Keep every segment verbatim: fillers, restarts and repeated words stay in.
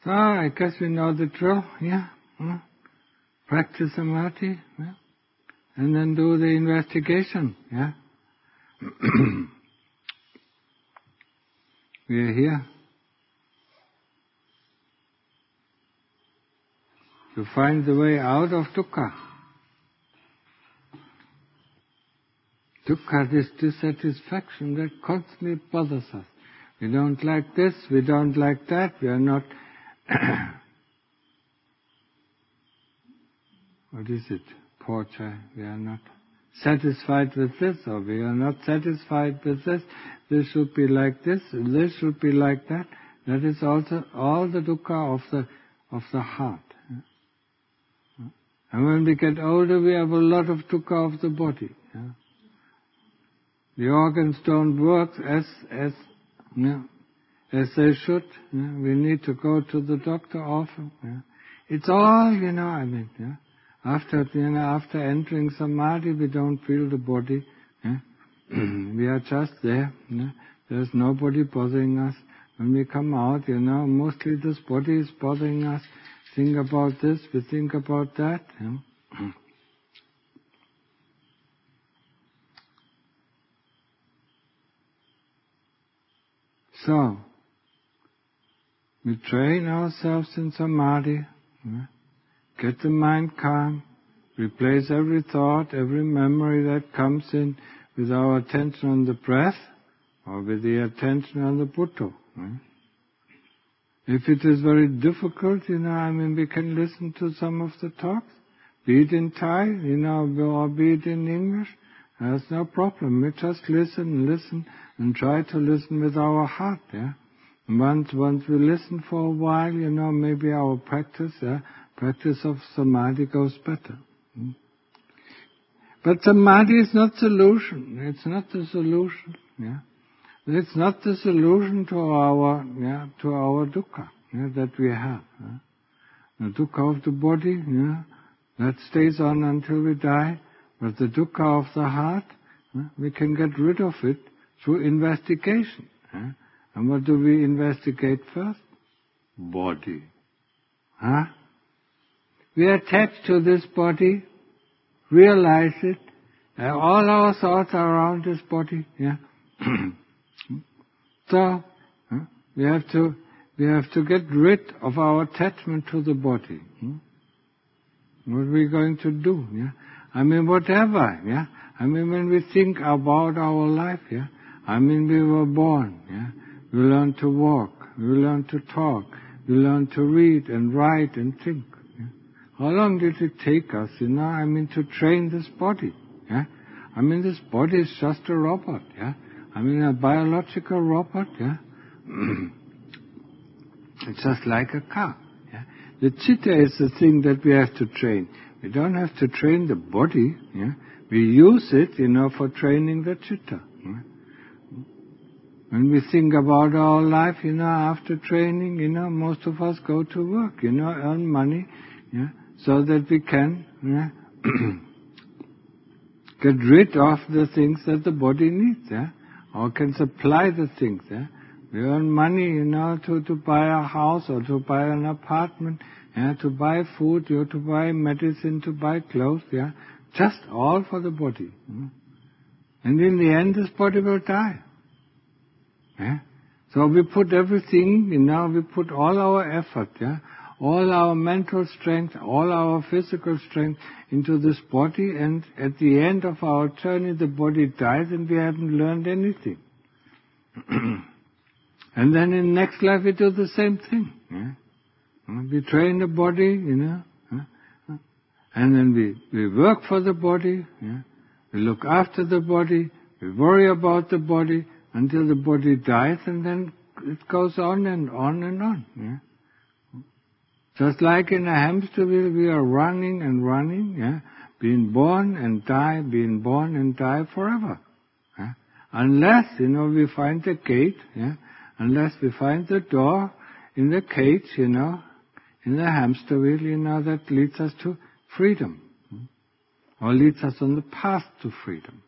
So I guess we know the drill, yeah? yeah? Practice samadhi, yeah? And then do the investigation, yeah? We are here to find the way out of dukkha. Dukkha, this dissatisfaction that constantly bothers us. We don't like this, we don't like that, we are not... what is it? Porcha, we are not satisfied with this, or we are not satisfied with this. This should be like this, this should be like that. That is also all the dukkha of the of the heart. And when we get older, we have a lot of dukkha of the body. Yeah? The organs don't work as as yeah, as they should. Yeah? We need to go to the doctor often. Yeah? It's all, you know. I mean, yeah. After you know, after entering samadhi, we don't feel the body. Yeah? We are just there. Yeah? There's nobody bothering us. When we come out, you know, mostly this body is bothering us. Think about this, we think about that. Yeah? So, we train ourselves in samadhi, yeah? Get the mind calm, replace every thought, every memory that comes in with our attention on the breath or with the attention on the Buddha. Yeah? If it is very difficult, you know, I mean, we can listen to some of the talks, be it in Thai, you know, or be it in English. There's no problem. We just listen, listen, and try to listen with our heart. Yeah. And once, once we listen for a while, you know, maybe our practice, yeah, practice of samadhi goes better. Hmm? But samadhi is not solution. It's not the solution. Yeah. It's not the solution to our, yeah, to our dukkha, yeah, that we have. Yeah. The dukkha of the body, yeah, that stays on until we die. But the dukkha of the heart, yeah, we can get rid of it through investigation. Yeah. And what do we investigate first? Body. Huh? We attach to this body, realize it. Uh, all our thoughts are around this body. Yeah. So, huh, we have to we have to get rid of our attachment to the body. Hmm? What are we going to do? Yeah, I mean whatever. Yeah, I mean when we think about our life. Yeah, I mean we were born. Yeah, we learn to walk, we learn to talk, we learn to read and write and think. Yeah? How long did it take us? You know, I mean to train this body. Yeah, I mean this body is just a robot. Yeah. I mean, a biological robot, yeah? It's just like a car. Yeah? The chitta is the thing that we have to train. We don't have to train the body. Yeah? We use it, you know, for training the chitta. Yeah? When we think about our life, you know, after training, you know, most of us go to work, you know, earn money, yeah, so that we can yeah, get rid of the things that the body needs, yeah? Or can supply the things. Yeah? We earn money, you know, to, to buy a house or to buy an apartment, yeah? To buy food, or to buy medicine, to buy clothes, yeah, just all for the body. Yeah? And in the end, this body will die. Yeah? So we put everything, you know, we put all our effort, yeah, all our mental strength, all our physical strength into this body, and at the end of our journey the body dies and we haven't learned anything. And then in next life we do the same thing. Yeah? We train the body, you know, and then we, we work for the body, yeah? We look after the body, we worry about the body until the body dies, and then it goes on and on and on. Yeah? Just like in a hamster wheel, we are running and running, yeah, being born and die, being born and die forever. Yeah? Unless, you know, we find the gate, yeah, unless we find the door in the cage, you know, in the hamster wheel, you know, that leads us to freedom, or leads us on the path to freedom.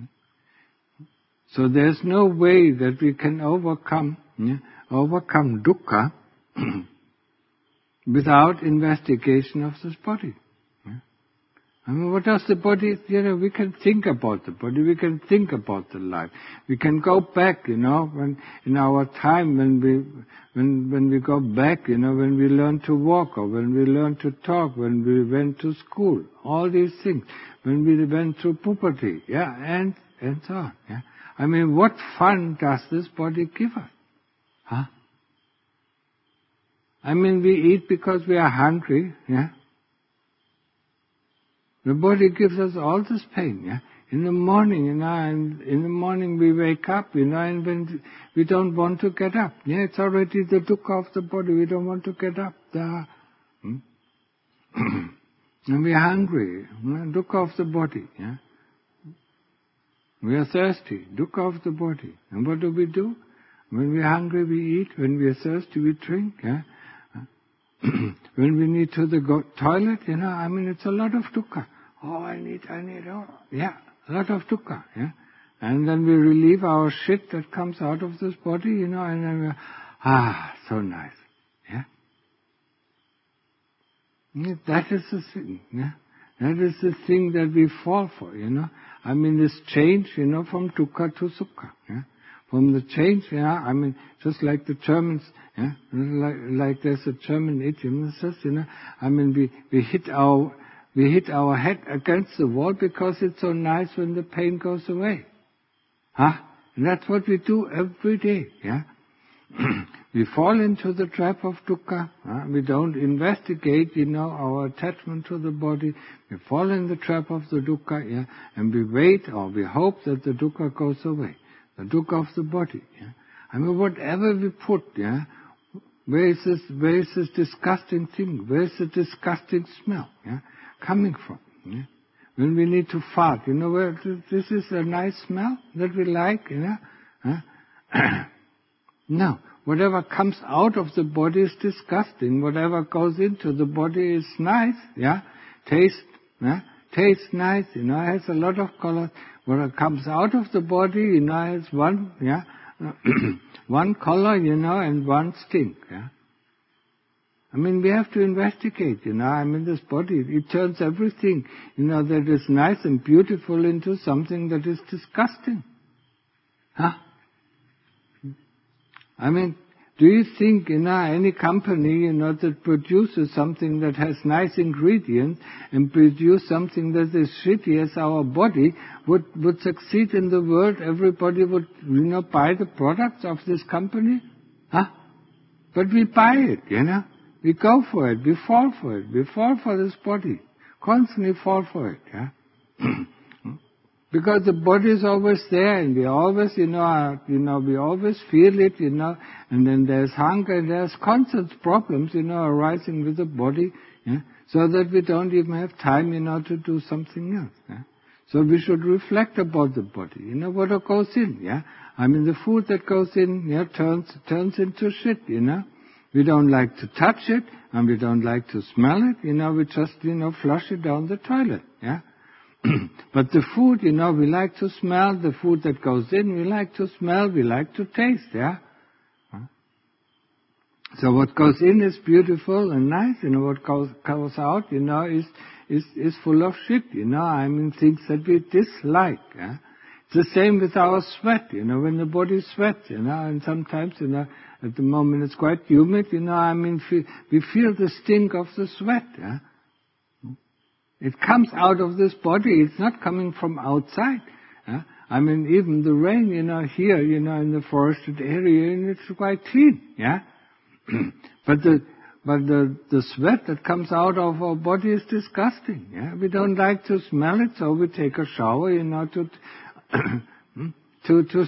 So there's no way that we can overcome, yeah, overcome dukkha without investigation of this body. Yeah? I mean, what does the body, you know, we can think about the body, we can think about the life. We can go back, you know, when in our time when we when when we go back, you know, when we learn to walk or when we learn to talk, when we went to school, all these things, when we went through puberty, yeah, and and so on. Yeah? I mean, what fun does this body give us? Huh? I mean, we eat because we are hungry, yeah? The body gives us all this pain, yeah? In the morning, you know, and in the morning we wake up, you know, and when we don't want to get up, yeah? It's already the dukkha of the body, we don't want to get up. The, hmm? And we are hungry, yeah? Dukkha of the body, yeah? We are thirsty, dukkha of the body. And what do we do? When we are hungry, we eat. When we are thirsty, we drink, yeah? When we need to the go- toilet, you know, I mean, it's a lot of dukkha. Oh, I need, I need, oh, yeah, a lot of dukkha, yeah. And then we relieve our shit that comes out of this body, you know, and then we, ah, so nice, yeah. Yeah, that is the thing, yeah. That is the thing that we fall for, you know. I mean, this change, you know, from dukkha to sukha, yeah. From the change, yeah, I mean, just like the Germans, yeah, like, like there's a German idiom that says, you know, I mean, we, we hit our, we hit our head against the wall because it's so nice when the pain goes away. Huh? And that's what we do every day, yeah. We fall into the trap of dukkha. Huh? We don't investigate, you know, our attachment to the body. We fall in the trap of the dukkha, yeah, and we wait or we hope that the dukkha goes away. The dukkha of the body. Yeah? I mean, whatever we put, yeah, where is this, where is this disgusting thing? Where is the disgusting smell, yeah, coming from? Yeah? When we need to fart, you know, where this is a nice smell that we like, you know? Huh? No, whatever comes out of the body is disgusting. Whatever goes into the body is nice, yeah, taste, yeah, tastes nice, you know, has a lot of color. What comes out of the body, you know, has one, yeah, one color, you know, and one stink, yeah. I mean, we have to investigate, you know, I mean, this body, it turns everything, you know, that is nice and beautiful into something that is disgusting. Huh? I mean, do you think, you know, any company, you know, that produces something that has nice ingredients and produce something that is shitty as our body would, would succeed in the world? Everybody would, you know, buy the products of this company? Huh? But we buy it, you know. We go for it. We fall for it. We fall for this body. Constantly fall for it, yeah. Because the body is always there, and we always, you know, are, you know, we always feel it, you know, and then there's hunger, and there's constant problems, you know, arising with the body, yeah, so that we don't even have time, you know, to do something else. Yeah? So we should reflect about the body, you know, what goes in, yeah. I mean, the food that goes in, yeah, turns turns into shit, you know. We don't like to touch it, and we don't like to smell it, you know. We just, you know, flush it down the toilet, yeah. But the food, you know, we like to smell. The food that goes in, we like to smell. We like to taste, yeah? Huh? So what goes in is beautiful and nice. You know, what goes, goes out, you know, is, is, is full of shit, you know. I mean, things that we dislike, yeah? It's the same with our sweat, you know, when the body sweats, you know, and sometimes, you know, at the moment it's quite humid, you know, I mean, we feel the stink of the sweat, yeah? It comes out of this body. It's not coming from outside. Huh? I mean, even the rain, you know, here, you know, in the forested area, and it's quite clean, yeah. but the but the the sweat that comes out of our body is disgusting. Yeah, we don't like to smell it, so we take a shower, you know, to to to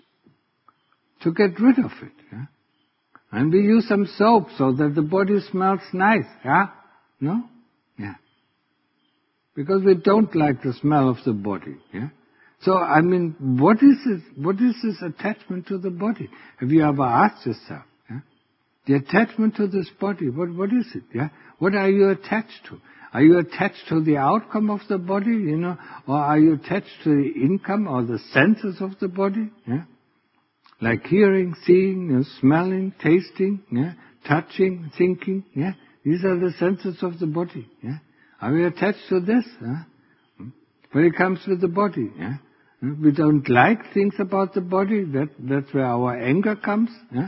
to get rid of it. Yeah? And we use some soap so that the body smells nice. Yeah, no, yeah. Because we don't like the smell of the body, yeah? So, I mean, what is this, what is this attachment to the body? Have you ever asked yourself, yeah? The attachment to this body, what, what is it, yeah? What are you attached to? Are you attached to the outcome of the body, you know? Or are you attached to the income or the senses of the body, yeah? Like hearing, seeing, you know, smelling, tasting, yeah? Touching, thinking, yeah? These are the senses of the body. Yeah? Are we attached to this? Huh? But it comes with the body. Yeah? We don't like things about the body. That that's where our anger comes. Yeah?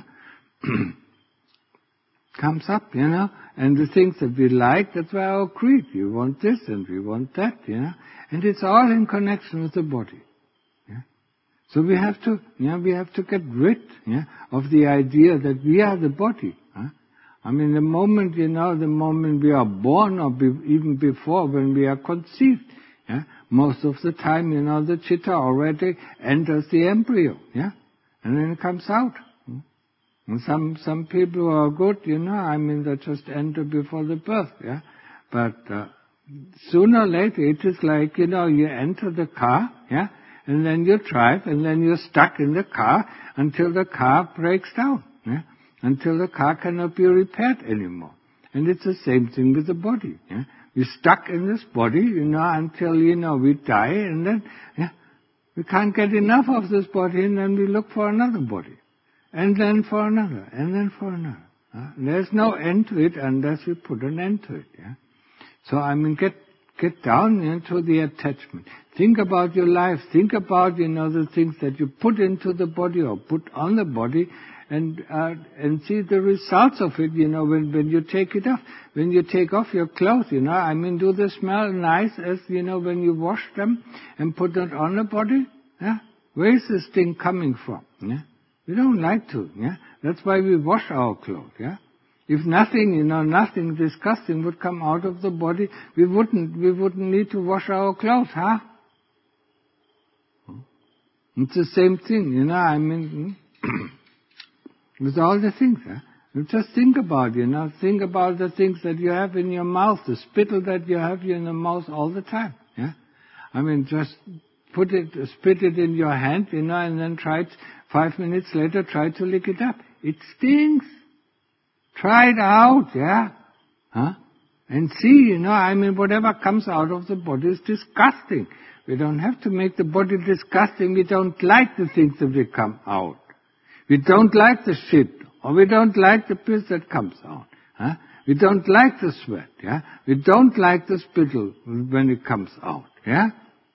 Comes up, you know. And the things that we like, that's where our greed. We want this and we want that, you know. And it's all in connection with the body. Yeah? So we have to, you know, we have to get rid, yeah, of the idea that we are the body. Huh? I mean, the moment, you know, the moment we are born, or be, even before when we are conceived, yeah, most of the time, you know, the chitta already enters the embryo, yeah, and then it comes out. And some some people who are good, you know, I mean, they just enter before the birth, yeah. But uh, sooner or later, it is like, you know, you enter the car, yeah, and then you drive, and then you're stuck in the car until the car breaks down, yeah, until the car cannot be repaired anymore. And it's the same thing with the body, yeah. We're stuck in this body, you know, until, you know, we die, and then, yeah, we can't get enough of this body, and then we look for another body. And then for another, and then for another. Uh, there's no end to it unless we put an end to it. Yeah? So I mean, get get down into the attachment. Think about your life. Think about, you know, the things that you put into the body or put on the body, and uh, and see the results of it. You know, when when you take it off, when you take off your clothes. You know, I mean, do they smell nice as, you know, when you wash them and put it on the body? Yeah? Where is this thing coming from? Yeah? We don't like to, yeah. That's why we wash our clothes, yeah. If nothing, you know, nothing disgusting would come out of the body, we wouldn't, we wouldn't need to wash our clothes, huh? It's the same thing, you know. I mean, with all the things, yeah. You just think about, you know, think about the things that you have in your mouth, the spittle that you have in the mouth all the time, yeah. I mean, just put it, spit it in your hand, you know, and then try it. Five minutes later, try to lick it up. It stinks. Try it out, yeah? Huh? And see, you know, I mean, whatever comes out of the body is disgusting. We don't have to make the body disgusting. We don't like the things that will come out. We don't like the shit, or we don't like the piss that comes out. Huh? We don't like the sweat, yeah? We don't like the spittle when it comes out, yeah?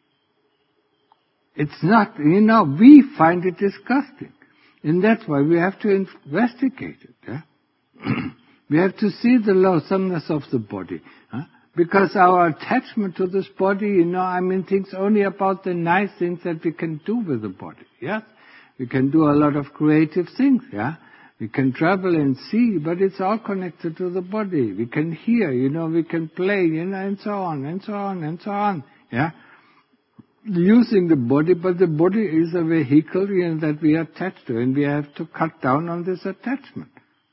It's not, you know, we find it disgusting. And that's why we have to investigate it. Yeah? We have to see the loathsomeness of the body. Huh? Because our attachment to this body, you know, I mean, thinks only about the nice things that we can do with the body. Yes? We can do a lot of creative things, yeah? We can travel and see, but it's all connected to the body. We can hear, you know, we can play, you know, and so on, and so on, and so on. Yeah? Using the body, but the body is a vehicle, you know, that we are attached to, and we have to cut down on this attachment.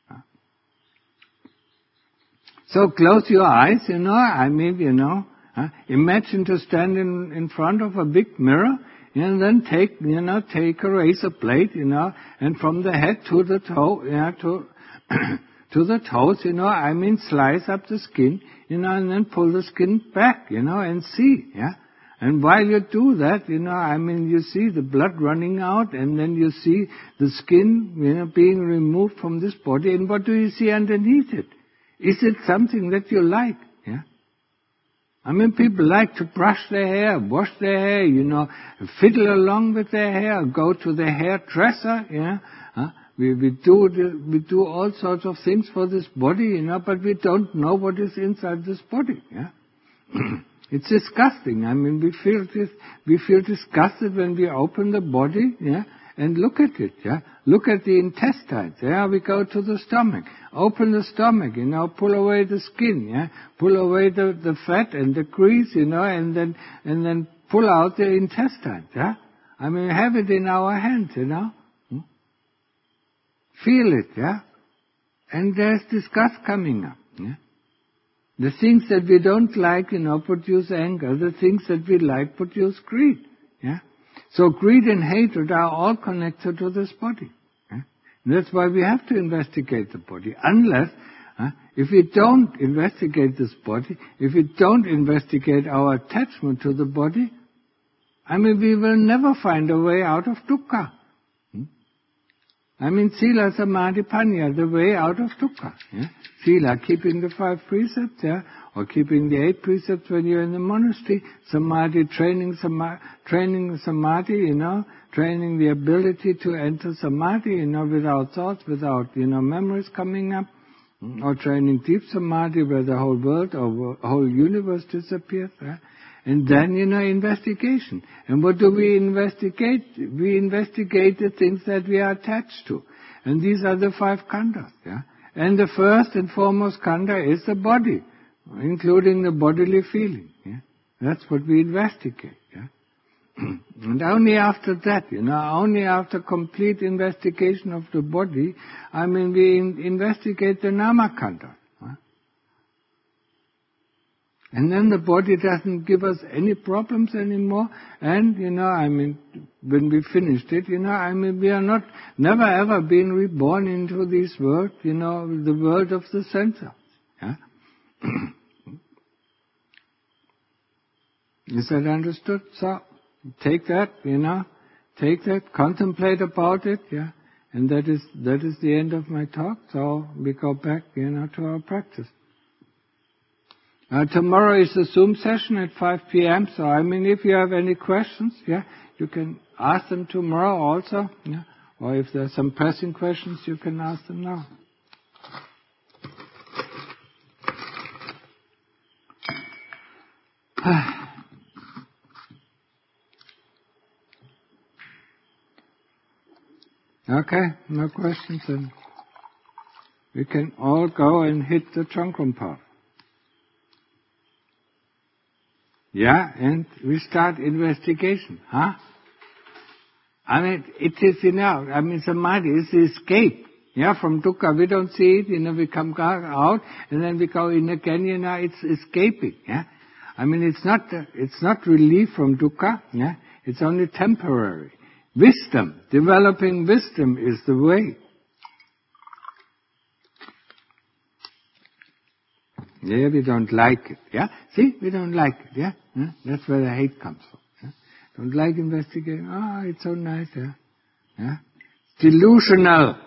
So close your eyes, you know, I mean, you know, huh? Imagine to stand in, in front of a big mirror, and then take, you know, take a razor blade, you know, and from the head to the toe, you know, to, to the toes, you know, I mean, slice up the skin, you know, and then pull the skin back, you know, and see, yeah. And while you do that, you know, I mean, you see the blood running out, and then you see the skin, you know, being removed from this body. And what do you see underneath it? Is it something that you like? Yeah. I mean, people like to brush their hair, wash their hair, you know, fiddle along with their hair, go to the hairdresser, yeah. Huh? We we do the, we do all sorts of things for this body, you know, but we don't know what is inside this body. Yeah. It's disgusting. I mean, we feel this, we feel disgusted when we open the body, yeah, and look at it, yeah. Look at the intestines, yeah. We go to the stomach, open the stomach, you know, pull away the skin, yeah, pull away the, the fat and the grease, you know, and then and then pull out the intestines, yeah. I mean, have it in our hands, you know. Hmm? Feel it, yeah. And there's disgust coming up, yeah. The things that we don't like, you know, produce anger. The things that we like produce greed. Yeah? So greed and hatred are all connected to this body. Yeah? That's why we have to investigate the body. Unless, uh, if we don't investigate this body, if we don't investigate our attachment to the body, I mean, we will never find a way out of dukkha. Hmm? I mean, sila samadhi panya, the way out of dukkha. Yeah? Sila, keeping the five precepts, yeah, or keeping the eight precepts when you're in the monastery. Samadhi, training samadhi, training samadhi, you know, training the ability to enter samadhi, you know, without thoughts, without, you know, memories coming up, or training deep samadhi where the whole world or whole universe disappears. Yeah? And then, you know, investigation. And what do we investigate? We investigate the things that we are attached to. And these are the five khandhas. Yeah? And the first and foremost khandha is the body, including the bodily feeling. Yeah? That's what we investigate. Yeah? And only after that, you know, only after complete investigation of the body, I mean, we in, investigate the nama khandha. Huh? And then the body doesn't give us any problems anymore. And, you know, I mean, when we finished it, you know, I mean, we are not, never ever been reborn into this world, you know, the world of the senses. Yeah? Is that understood? So, take that, you know, take that, contemplate about it, yeah. And that is, that is the end of my talk. So we go back, you know, to our practice. Uh, tomorrow is the Zoom session at five p.m. So, I mean, if you have any questions, yeah, you can ask them tomorrow also, yeah. Or if there's some pressing questions, you can ask them now. Okay, no questions then. We can all go and hit the Chankram path. Yeah, and we start investigation, huh? I mean, it is, you know, I mean, samadhi is the escape, yeah, from dukkha. We don't see it, you know, we come out, and then we go in again, you know, it's escaping, yeah? I mean, it's not, it's not relief from dukkha, yeah? It's only temporary. Wisdom, developing wisdom is the way. Yeah, we don't like it, yeah? See, we don't like it, yeah? Huh? That's where the hate comes from. Yeah? Don't like investigating. Ah, oh, it's so nice, yeah? Yeah? Delusional.